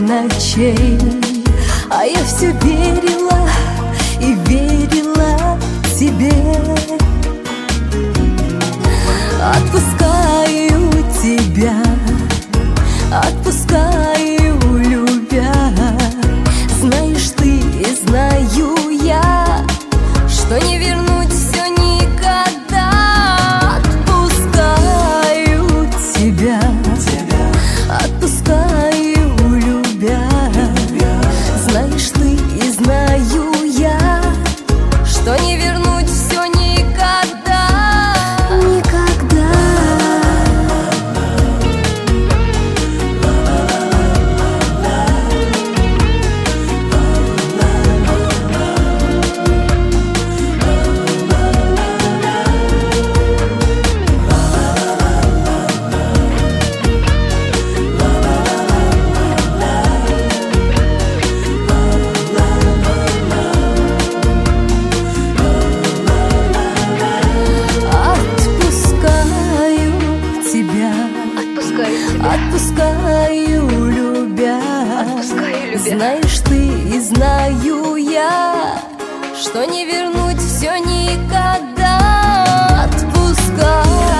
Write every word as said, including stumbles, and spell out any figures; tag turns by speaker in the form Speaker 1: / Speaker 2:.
Speaker 1: ночей. А я все верила и верила тебе. Отпускаю тебя, отпускаю, любя. Знаешь ты и знаю я, что не вернуть все никогда. Отпускаю тебя, отпускаю, любя. Знаешь ты и знаю я, что не вернуть все никогда. Никогда. Отпускаю, любя.
Speaker 2: Отпускаю, любя.
Speaker 1: Знаешь ты и знаю я, что не вернуть все никогда. Отпускаю.